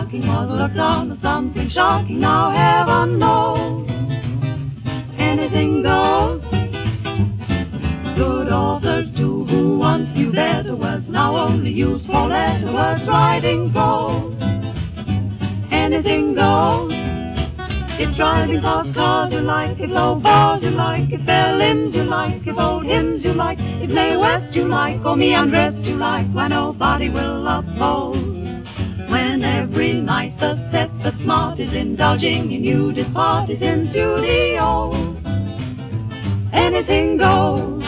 walking was looked on as something shocking. Now heaven knows anything goes. Good authors too, who once knew better words, now only use four-letter words. Writing prose, anything goes. If driving fast cars you like, if low bars you like, if bare limbs you like, if old hymns you like, if lay west you like, or me undressed you like, why nobody will oppose. When every night the set that's smart is indulging in nudist parties in studios, anything goes.